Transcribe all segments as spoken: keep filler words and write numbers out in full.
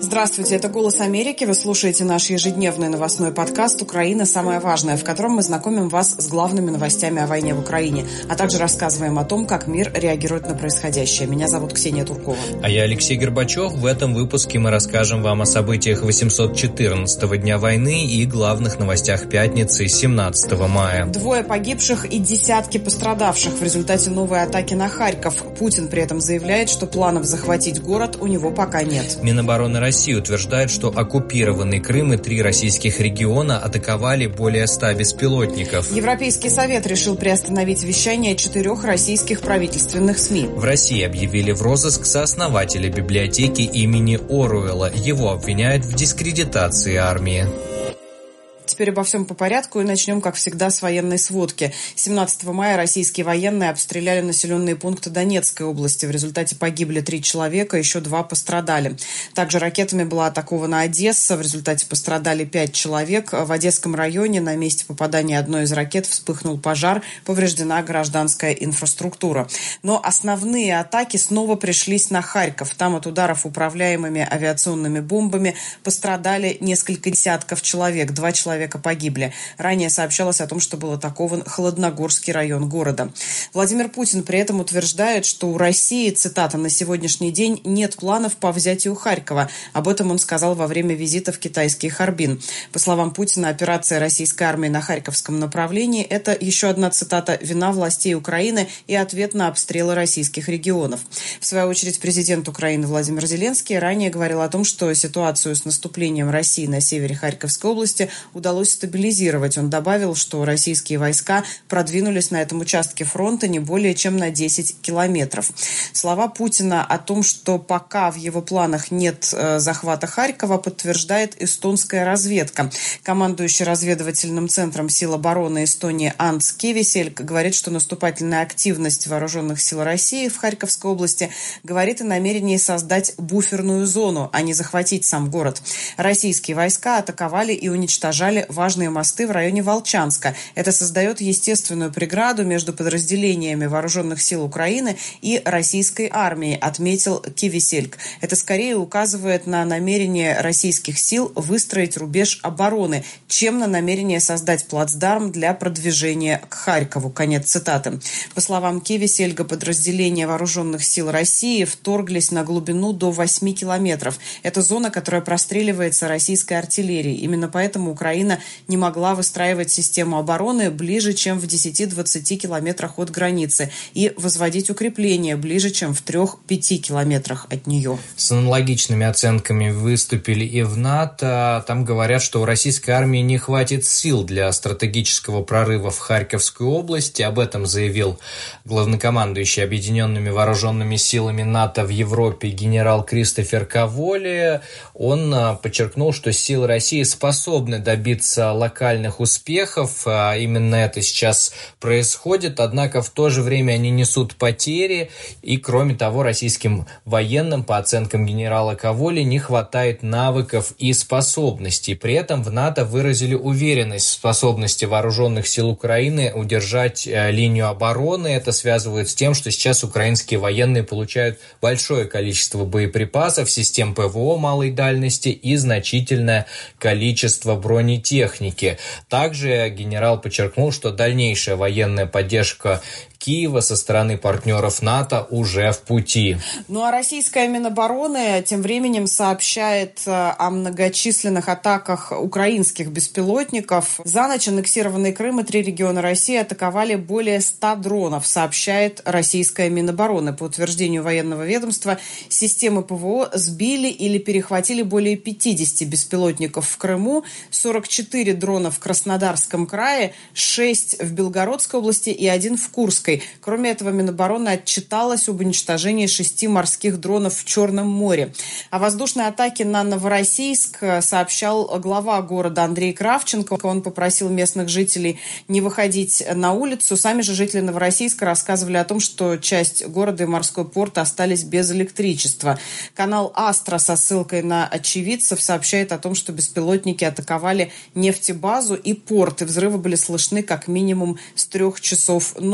Здравствуйте, это «Голос Америки». Вы слушаете наш ежедневный новостной подкаст «Украина. Самое важное», в котором мы знакомим вас с главными новостями о войне в Украине, а также рассказываем о том, как мир реагирует на происходящее. Меня зовут Ксения Туркова. А я Алексей Горбачев. В этом выпуске мы расскажем вам о событиях восемьсот четырнадцатого дня войны и главных новостях пятницы, семнадцатого мая. Двое погибших и десятки пострадавших в результате новой атаки на Харьков. Путин при этом заявляет, что планов захватить город у него пока нет. Минобороны России утверждает, что оккупированный Крым и три российских региона атаковали более ста беспилотников. Европейский совет решил приостановить вещание четырех российских правительственных СМИ. В России объявили в розыск сооснователя библиотеки имени Оруэлла. Его обвиняют в дискредитации армии. Теперь обо всем по порядку и начнем, как всегда, с военной сводки. семнадцатого мая российские военные обстреляли населенные пункты Донецкой области. В результате погибли три человека, еще два пострадали. Также ракетами была атакована Одесса. В результате пострадали пять человек. В Одесском районе на месте попадания одной из ракет вспыхнул пожар, повреждена гражданская инфраструктура. Но основные атаки снова пришлись на Харьков. Там от ударов управляемыми авиационными бомбами пострадали несколько десятков человек. Два человека погибли. Ранее сообщалось о том, что был атакован Холодногорский район города. Владимир Путин при этом утверждает, что у России, цитата, «на сегодняшний день нет планов по взятию Харькова». Об этом он сказал во время визита в китайский Харбин. По словам Путина, операция российской армии на Харьковском направлении – это, еще одна цитата, «вина властей Украины и ответ на обстрелы российских регионов». В свою очередь, президент Украины Владимир Зеленский ранее говорил о том, что ситуацию с наступлением России на севере Харьковской области удалось удалось стабилизировать. Он добавил, что российские войска продвинулись на этом участке фронта не более чем на десять километров. Слова Путина о том, что пока в его планах нет э, захвата Харькова, подтверждает эстонская разведка. Командующий разведывательным центром сил обороны Эстонии Анс Кевисельк говорит, что наступательная активность вооруженных сил России в Харьковской области говорит о намерении создать буферную зону, а не захватить сам город. Российские войска атаковали и уничтожали важные мосты в районе Волчанска. Это создает естественную преграду между подразделениями вооруженных сил Украины и российской армией, отметил Кевисельк. Это скорее указывает на намерение российских сил выстроить рубеж обороны, чем на намерение создать плацдарм для продвижения к Харькову. Конец цитаты. По словам Кевисельга, подразделения вооруженных сил России вторглись на глубину до восьми километров. Это зона, которая простреливается российской артиллерией. Именно поэтому Украина не могла выстраивать систему обороны ближе, чем в десяти-двадцати километрах от границы и возводить укрепления ближе, чем в трех-пяти километрах от нее. С аналогичными оценками выступили и в НАТО. Там говорят, что у российской армии не хватит сил для стратегического прорыва в Харьковскую область. Об этом заявил главнокомандующий Объединенными вооруженными силами НАТО в Европе генерал Кристофер Каволи. Он подчеркнул, что силы России способны добиться локальных успехов. Именно это сейчас происходит, однако в то же время они несут потери, и кроме того, российским военным, по оценкам генерала Каволи, не хватает навыков и способностей. При этом в НАТО выразили уверенность в способности вооруженных сил Украины удержать линию обороны. Это связывает с тем, что сейчас украинские военные получают большое количество боеприпасов, систем ПВО малой дальности и значительное количество бронетехники. техники. Также генерал подчеркнул, что дальнейшая военная поддержка Киева со стороны партнеров НАТО уже в пути. Ну а российская Минобороны тем временем сообщает о многочисленных атаках украинских беспилотников. За ночь аннексированный Крым и три региона России атаковали более ста дронов, сообщает российская Минобороны. По утверждению военного ведомства, системы ПВО сбили или перехватили более пятидесяти беспилотников в Крыму, сорок четыре дрона в Краснодарском крае, шесть в Белгородской области и один в Курской. Кроме этого, Минобороны отчиталась об уничтожении шести морских дронов в Черном море. О воздушной атаке на Новороссийск сообщал глава города Андрей Кравченко. Он попросил местных жителей не выходить на улицу. Сами же жители Новороссийска рассказывали о том, что часть города и морской порт остались без электричества. Канал «Астра» со ссылкой на очевидцев сообщает о том, что беспилотники атаковали нефтебазу и порт, и взрывы были слышны как минимум с трех часов ночи в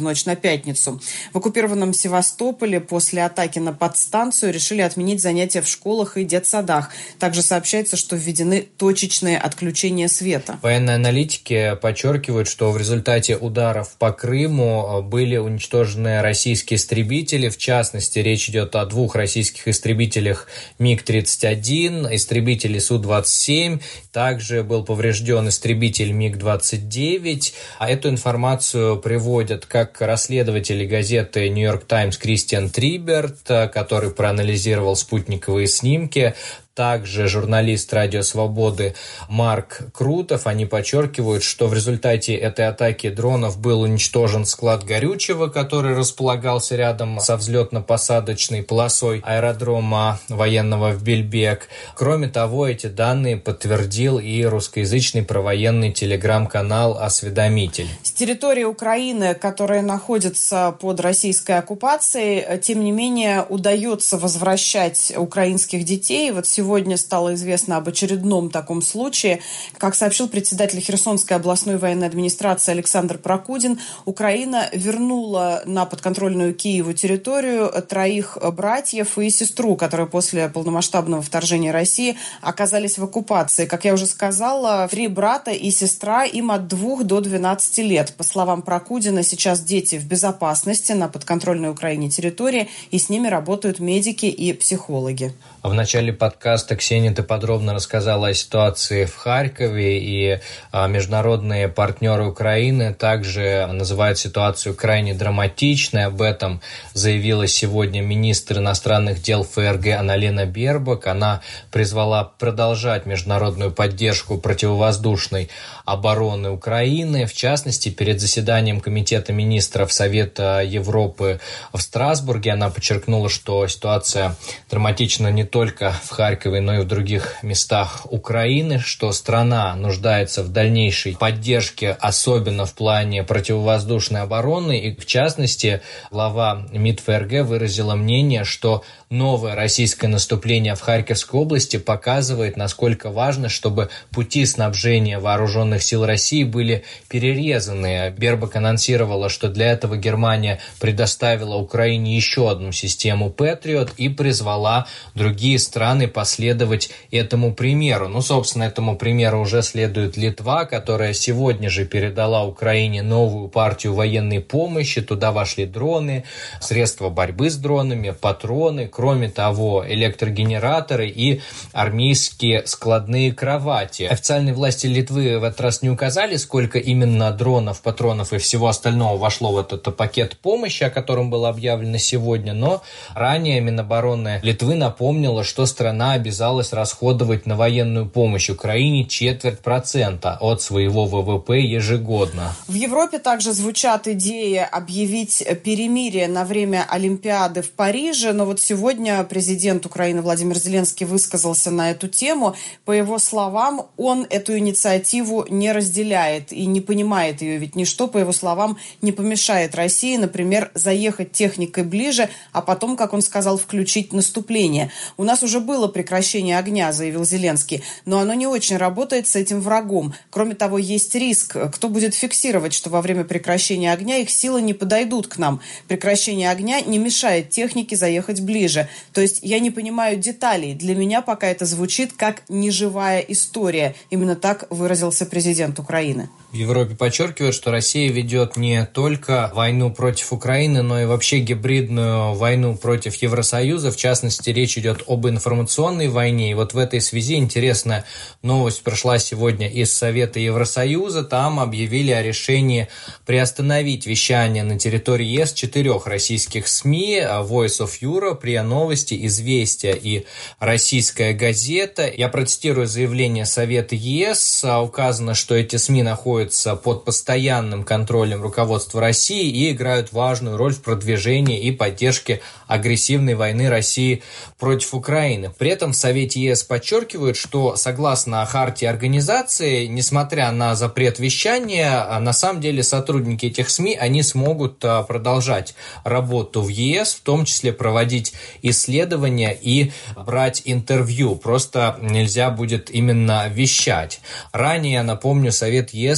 ночь на пятницу. В оккупированном Севастополе после атаки на подстанцию решили отменить занятия в школах и детсадах. Также сообщается, что введены точечные отключения света. Военные аналитики подчеркивают, что в результате ударов по Крыму были уничтожены российские истребители. В частности, речь идет о двух российских истребителях миг тридцать один, истребителе Су двадцать семь. Также был поврежден истребитель миг двадцать девять. А эту информацию приводят как расследователи газеты «Нью-Йорк Таймс» Кристиан Триберт, который проанализировал спутниковые снимки. Также журналист «Радио Свободы» Марк Крутов. Они подчеркивают, что в результате этой атаки дронов был уничтожен склад горючего, который располагался рядом со взлетно-посадочной полосой аэродрома военного в Бельбек. Кроме того, эти данные подтвердил и русскоязычный провоенный телеграм-канал «Осведомитель». С территории Украины, которая находится под российской оккупацией, тем не менее удается возвращать украинских детей. Вот сегодня Сегодня стало известно об очередном таком случае. Как сообщил председатель Херсонской областной военной администрации Александр Прокудин, Украина вернула на подконтрольную Киеву территорию троих братьев и сестру, которые после полномасштабного вторжения России оказались в оккупации. Как я уже сказала, три брата и сестра, им от двух до двенадцати лет. По словам Прокудина, сейчас дети в безопасности на подконтрольной Украине территории, и с ними работают медики и психологи. В начале подкаста, Ксения, ты подробно рассказала о ситуации в Харькове, и международные партнеры Украины также называют ситуацию крайне драматичной. Об этом заявила сегодня министр иностранных дел ФРГ Анна-Лена Бербок. Она призвала продолжать международную поддержку противовоздушной обороны Украины. В частности, перед заседанием Комитета министров Совета Европы в Страсбурге она подчеркнула, что ситуация драматична не только в Харькове, но и в других местах Украины, что страна нуждается в дальнейшей поддержке, особенно в плане противовоздушной обороны. И, в частности, глава МИД ФРГ выразила мнение, что новое российское наступление в Харьковской области показывает, насколько важно, чтобы пути снабжения вооруженных сил России были перерезаны. Бербок анонсировала, что для этого Германия предоставила Украине еще одну систему Патриот и призвала другие страны последовать этому примеру. Ну, собственно, этому примеру уже следует Литва, которая сегодня же передала Украине новую партию военной помощи. Туда вошли дроны, средства борьбы с дронами, патроны, кроме того, электрогенераторы и армейские складные кровати. Официальные власти Литвы в этот раз не указали, сколько именно дронов, патронов и всего остального вошло в этот пакет помощи, о котором было объявлено сегодня, но ранее Минобороны Литвы напомнила, что страна обязалась расходовать на военную помощь Украине четверть процента от своего ВВП ежегодно. В Европе также звучат идеи объявить перемирие на время Олимпиады в Париже, но вот сегодня президент Украины Владимир Зеленский высказался на эту тему. По его словам, он эту инициативу не разделяет и не понимает ее, ведь ничто, по его словам, не помешает России, например, заехать техникой ближе, а потом, как он сказал, включить наступление. У нас уже было прекращение огня, заявил Зеленский, но оно не очень работает с этим врагом. Кроме того, есть риск. Кто будет фиксировать, что во время прекращения огня их силы не подойдут к нам? Прекращение огня не мешает технике заехать ближе. То есть я не понимаю деталей. Для меня пока это звучит как неживая история. Именно так выразился президент Украины. В Европе подчеркивают, что Россия ведет не только войну против Украины, но и вообще гибридную войну против Евросоюза. В частности, речь идет об информационной войне. И вот в этой связи интересная новость прошла сегодня из Совета Евросоюза. Там объявили о решении приостановить вещание на территории ЕС четырех российских СМИ: Voice of Europe, РИА Новости, Известия и Российская газета. Я процитирую заявление Совета ЕС. Указано, что эти СМИ находятся под постоянным контролем руководства России и играют важную роль в продвижении и поддержке агрессивной войны России против Украины. При этом в Совете ЕС подчеркивают, что согласно хартии организации, несмотря на запрет вещания, на самом деле сотрудники этих СМИ, они смогут продолжать работу в ЕС, в том числе проводить исследования и брать интервью. Просто нельзя будет именно вещать. Ранее, напомню, Совет ЕС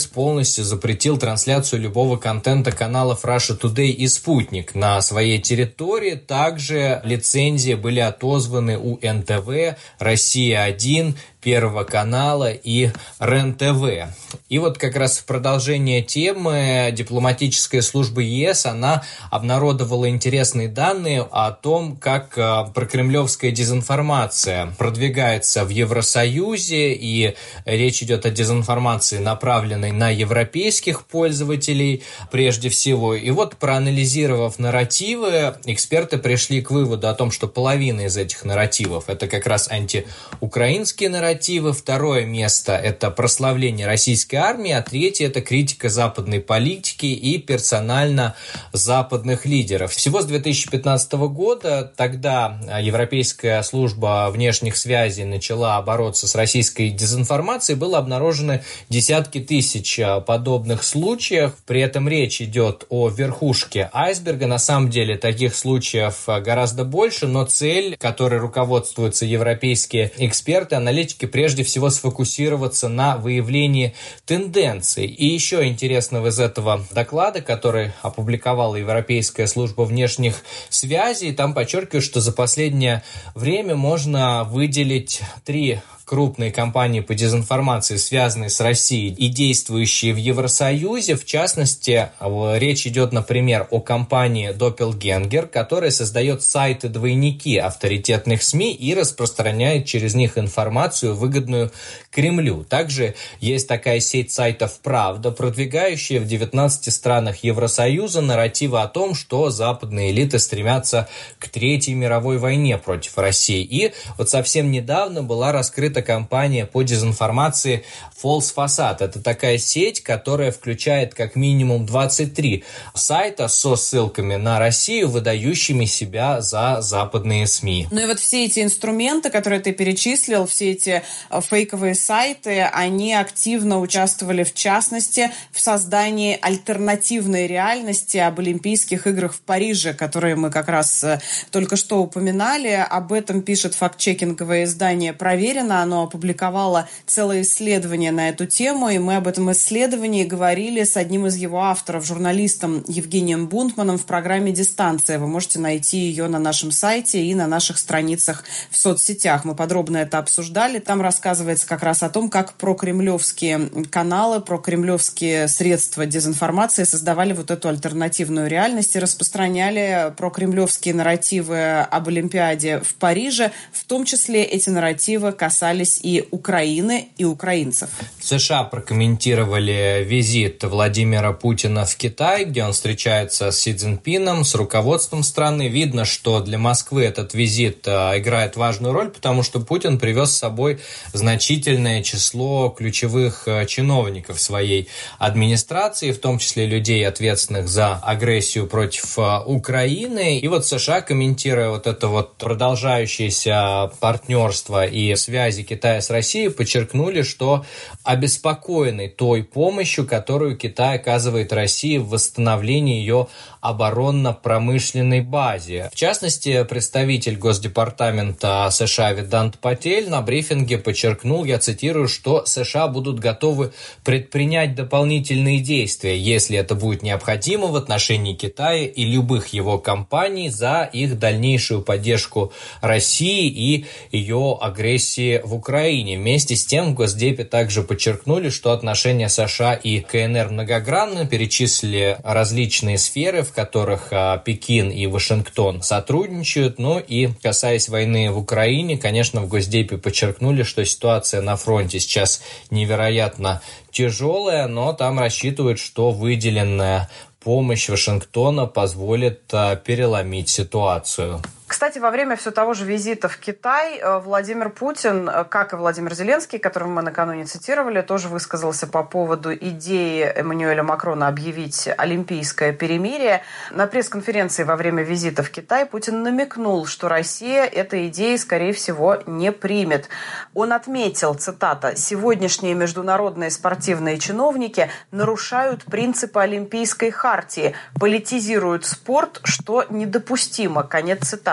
полностью запретил трансляцию любого контента каналов Russia Today и Спутник на своей территории. Также лицензии были отозваны у эн тэ вэ, Россия один, Первого канала и РЕН-ТВ. И вот как раз в продолжение темы дипломатическая служба ЕС, она обнародовала интересные данные о том, как прокремлевская дезинформация продвигается в Евросоюзе, и речь идет о дезинформации, направленной на европейских пользователей прежде всего. И вот, проанализировав нарративы, эксперты пришли к выводу о том, что половина из этих нарративов – это как раз антиукраинские нарративы, второе место – это прославление российской армии, а третье – это критика западной политики и персонально западных лидеров. Всего с две тысячи пятнадцатого года, тогда Европейская служба внешних связей начала бороться с российской дезинформацией, было обнаружено десятки тысяч подобных случаев. При этом речь идет о верхушке айсберга. На самом деле таких случаев гораздо больше, но цель, которой руководствуются европейские эксперты, аналитики, прежде всего сфокусироваться на выявлении тенденций. И еще интересного из этого доклада, который опубликовала Европейская служба внешних связей, там подчеркивают, что за последнее время можно выделить три крупные компании по дезинформации, связанные с Россией и действующие в Евросоюзе. В частности, речь идет, например, о компании Doppelganger, которая создает сайты-двойники авторитетных СМИ и распространяет через них информацию, выгодную Кремлю. Также есть такая сеть сайтов «Правда», продвигающая в девятнадцати странах Евросоюза нарративы о том, что западные элиты стремятся к Третьей мировой войне против России. И вот совсем недавно была раскрыта компания по дезинформации False Facade. Это такая сеть, которая включает как минимум двадцать три сайта со ссылками на Россию, выдающими себя за западные СМИ. Ну и вот все эти инструменты, которые ты перечислил, все эти фейковые сайты, они активно участвовали, в частности, в создании альтернативной реальности об Олимпийских играх в Париже, которые мы как раз только что упоминали. Об этом пишет фактчекинговое издание «Проверено». Оно опубликовало целое исследование на эту тему, и мы об этом исследовании говорили с одним из его авторов, журналистом Евгением Бунтманом, в программе «Дистанция». Вы можете найти ее на нашем сайте и на наших страницах в соцсетях. Мы подробно это обсуждали. Там рассказывается как раз о том, как прокремлевские каналы, прокремлевские средства дезинформации создавали вот эту альтернативную реальность и распространяли прокремлевские нарративы об Олимпиаде в Париже. В том числе эти нарративы касались и Украины, и украинцев. США прокомментировали визит Владимира Путина в Китай, где он встречается с Си Цзиньпином, с руководством страны. Видно, что для Москвы этот визит играет важную роль, потому что Путин привез с собой значительное число ключевых чиновников своей администрации, в том числе людей, ответственных за агрессию против Украины. И вот США, комментируя вот это вот продолжающееся партнерство и связи Китая с Россией, подчеркнули, что обеспокоены той помощью, которую Китай оказывает России в восстановлении ее оборонно-промышленной базе. В частности, представитель Госдепартамента США Ведант Патель на брифинге подчеркнул, я цитирую, что США будут готовы предпринять дополнительные действия, если это будет необходимо, в отношении Китая и любых его компаний за их дальнейшую поддержку России и ее агрессии в Украине. Вместе с тем в Госдепе также подчеркнули, что отношения США и КНР многогранны, перечислили различные сферы, в которых а, Пекин и Вашингтон сотрудничают. Ну и касаясь войны в Украине, конечно, в Госдепе подчеркнули, что ситуация на фронте сейчас невероятно тяжелая, но там рассчитывают, что выделенная помощь Вашингтона позволит а, переломить ситуацию. Кстати, во время все того же визита в Китай Владимир Путин, как и Владимир Зеленский, которого мы накануне цитировали, тоже высказался по поводу идеи Эммануэля Макрона объявить олимпийское перемирие. На пресс-конференции во время визита в Китай Путин намекнул, что Россия этой идеи, скорее всего, не примет. Он отметил, цитата, «сегодняшние международные спортивные чиновники нарушают принципы Олимпийской хартии, политизируют спорт, что недопустимо». Конец цитаты.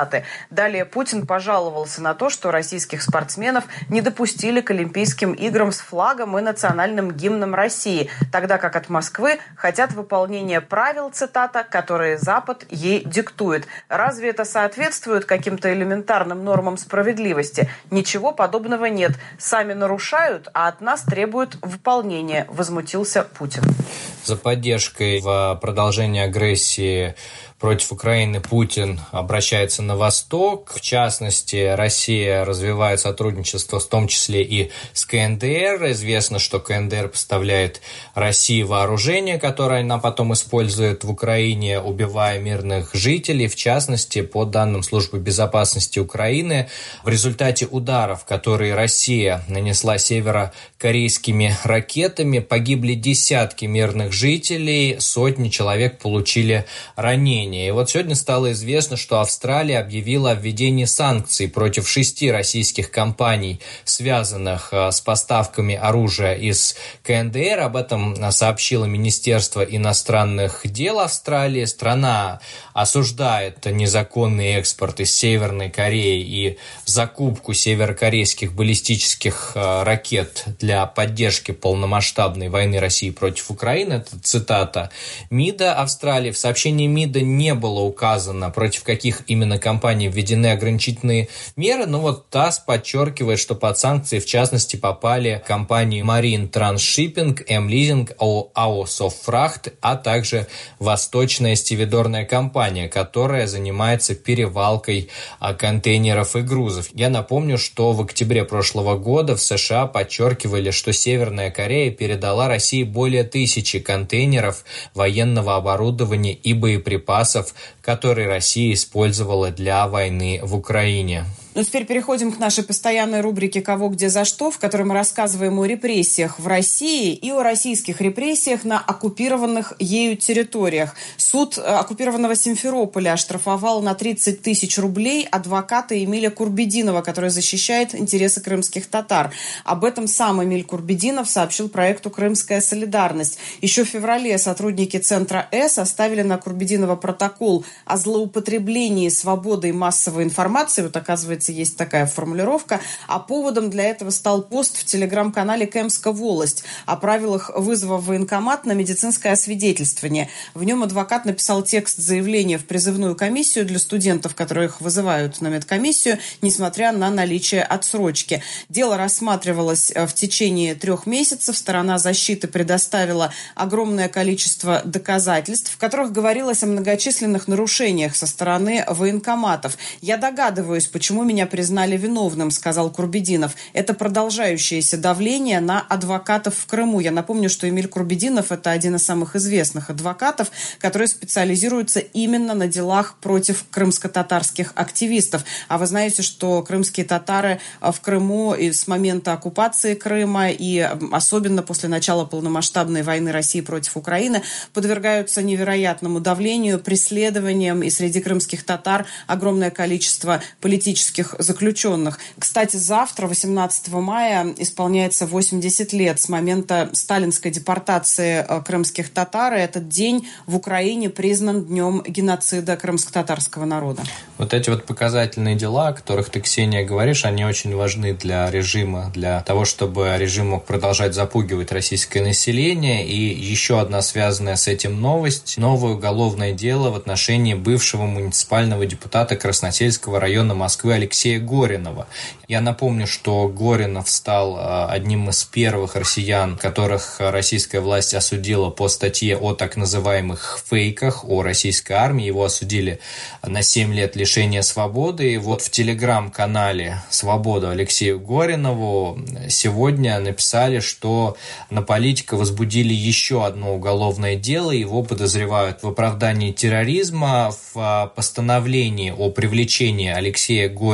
цитаты. Далее Путин пожаловался на то, что российских спортсменов не допустили к Олимпийским играм с флагом и национальным гимном России, тогда как от Москвы хотят выполнения правил, цитата, которые Запад ей диктует. Разве это соответствует каким-то элементарным нормам справедливости? Ничего подобного нет. Сами нарушают, а от нас требуют выполнения, возмутился Путин. За поддержкой в продолжении агрессии против Украины Путин обращается на Восток. В частности, Россия развивает сотрудничество, в том числе и с ка эн дэ эр. Известно, что ка эн дэ эр поставляет России вооружение, которое она потом использует в Украине, убивая мирных жителей. В частности, по данным Службы безопасности Украины, в результате ударов, которые Россия нанесла северокорейскими ракетами, погибли десятки мирных жителей, сотни человек получили ранения. И вот сегодня стало известно, что Австралия объявила о введении санкций против шести российских компаний, связанных с поставками оружия из ка эн дэ эр. Об этом сообщило Министерство иностранных дел Австралии. Страна осуждает незаконный экспорт из Северной Кореи и закупку северокорейских баллистических ракет для поддержки полномасштабной войны России против Украины. Это цитата МИДа Австралии. В сообщении МИДа не было указано, против каких именно компаний введены ограничительные меры, но вот ТАСС подчеркивает, что под санкции в частности попали компании Marine Transshipping, M-Leasing, АО Софтфрахт, а также Восточная стивидорная компания, которая занимается перевалкой контейнеров и грузов. Я напомню, что в октябре прошлого года в США подчеркивали, что Северная Корея передала России более тысячи контейнеров военного оборудования и боеприпасов, которые Россия использовала для войны в Украине. Ну, теперь переходим к нашей постоянной рубрике «Кого, где, за что», в которой мы рассказываем о репрессиях в России и о российских репрессиях на оккупированных ею территориях. Суд оккупированного Симферополя оштрафовал на тридцать тысяч рублей адвоката Эмиля Курбединова, который защищает интересы крымских татар. Об этом сам Эмиль Курбединов сообщил проекту «Крымская солидарность». Еще в феврале сотрудники Центра С составили на Курбединова протокол о злоупотреблении свободой массовой информации. Вот, оказывается, есть такая формулировка. А поводом для этого стал пост в телеграм-канале «Кемская волость» о правилах вызова в военкомат на медицинское освидетельствование. В нем адвокат написал текст заявления в призывную комиссию для студентов, которых вызывают на медкомиссию, несмотря на наличие отсрочки. Дело рассматривалось в течение трех месяцев. Сторона защиты предоставила огромное количество доказательств, в которых говорилось о многочисленных нарушениях со стороны военкоматов. «Я догадываюсь, почему меня признали виновным», — сказал Курбединов. «Это продолжающееся давление на адвокатов в Крыму». Я напомню, что Эмиль Курбединов — это один из самых известных адвокатов, которые специализируются именно на делах против крымско-татарских активистов. А вы знаете, что крымские татары в Крыму и с момента оккупации Крыма и особенно после начала полномасштабной войны России против Украины подвергаются невероятному давлению, преследованиям, и среди крымских татар огромное количество политических заключенных. Кстати, завтра, восемнадцатого мая, исполняется восемьдесят лет с момента сталинской депортации крымских татар. И этот день в Украине признан днем геноцида крымско-татарского народа. Вот эти вот показательные дела, о которых ты, Ксения, говоришь, они очень важны для режима, для того, чтобы режим мог продолжать запугивать российское население. И еще одна связанная с этим новость. Новое уголовное дело в отношении бывшего муниципального депутата Красносельского района Москвы Алексея Горинова. Я напомню, что Горинов стал одним из первых россиян, которых российская власть осудила по статье о так называемых фейках о российской армии. Его осудили на семь лет лишения свободы. И вот в телеграм-канале «Свобода» Алексею Горинову сегодня написали, что на политика возбудили еще одно уголовное дело. Его подозревают в оправдании терроризма, в постановлении о привлечении Алексея Горинова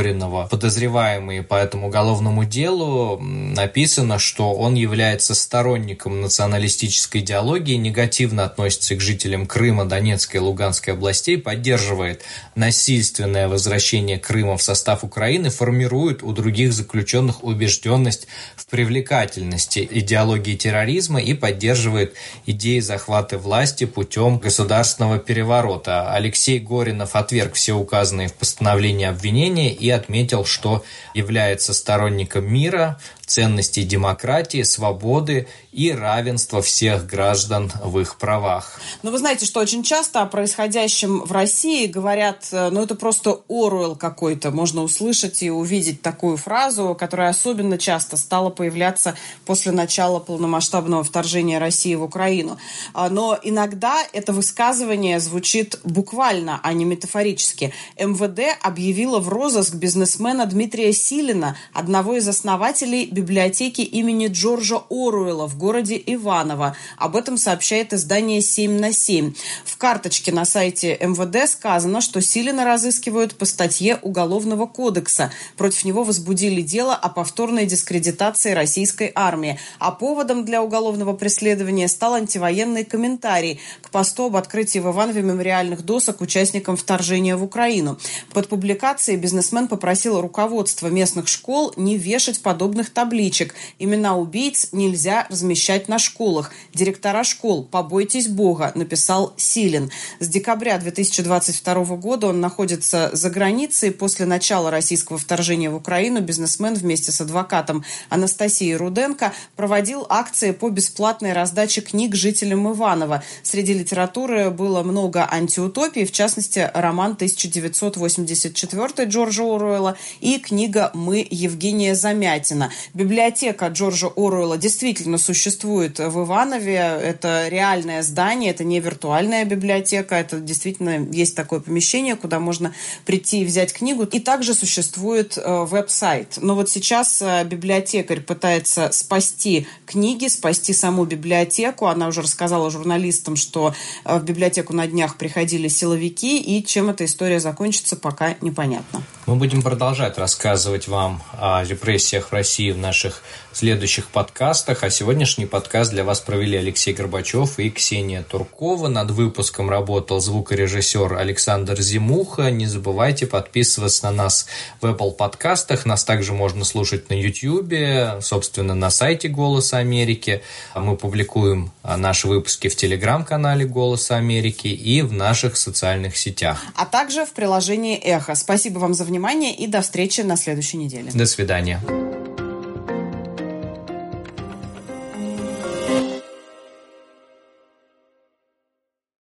Горинова, подозреваемый по этому уголовному делу, написано, что он является сторонником националистической идеологии, негативно относится к жителям Крыма, Донецкой и Луганской областей, поддерживает насильственное возвращение Крыма в состав Украины, формирует у других заключенных убежденность в привлекательности идеологии терроризма и поддерживает идеи захвата власти путем государственного переворота. Алексей Горинов отверг все указанные в постановлении обвинения и отметил, что является сторонником мира, ценностей демократии, свободы и равенства всех граждан в их правах. Но вы знаете, что очень часто о происходящем в России говорят, ну это просто Оруэлл какой-то. Можно услышать и увидеть такую фразу, которая особенно часто стала появляться после начала полномасштабного вторжения России в Украину. Но иногда это высказывание звучит буквально, а не метафорически. эм вэ дэ объявило в розыск бизнесмена Дмитрия Силина, одного из основателей библиотеки имени Джорджа Оруэлла в городе Иваново. Об этом сообщает издание семь на семь. В карточке на сайте эм вэ дэ сказано, что Силина разыскивают по статье Уголовного кодекса. Против него возбудили дело о повторной дискредитации российской армии. А поводом для уголовного преследования стал антивоенный комментарий к посту об открытии в Иванове мемориальных досок участникам вторжения в Украину. Под публикацией бизнесмен попросил руководство местных школ не вешать подобных табличек. Имена убийц нельзя размещать на школах. Директора школ, побойтесь Бога, написал Силин. С декабря две тысячи двадцать второго года он находится за границей. После начала российского вторжения в Украину бизнесмен вместе с адвокатом Анастасией Руденко проводил акции по бесплатной раздаче книг жителям Иванова. Среди литературы было много антиутопий, в частности, роман тысяча девятьсот восемьдесят четвёртый Джорджа Оруэлла и книга «Мы» Евгения Замятина. Библиотека Джорджа Оруэлла действительно существует в Иванове. Это реальное здание, это не виртуальная библиотека, это действительно есть такое помещение, куда можно прийти и взять книгу. И также существует веб-сайт. Но вот сейчас библиотекарь пытается спасти книги, спасти саму библиотеку. Она уже рассказала журналистам, что в библиотеку на днях приходили силовики, и чем эта история закончится, пока непонятно. Мы будем продолжать рассказывать вам о репрессиях в России в наших следующих подкастах. А сегодняшний подкаст для вас провели Алексей Горбачев и Ксения Туркова. Над выпуском работал звукорежиссер Александр Зимуха. Не забывайте подписываться на нас в Apple подкастах. Нас также можно слушать на YouTube, собственно, на сайте «Голоса Америки». Мы публикуем наши выпуски в Телеграм-канале «Голоса Америки» и в наших социальных сетях. А также в приложении «Эхо». Спасибо вам за внимание и до встречи на следующей неделе. До свидания.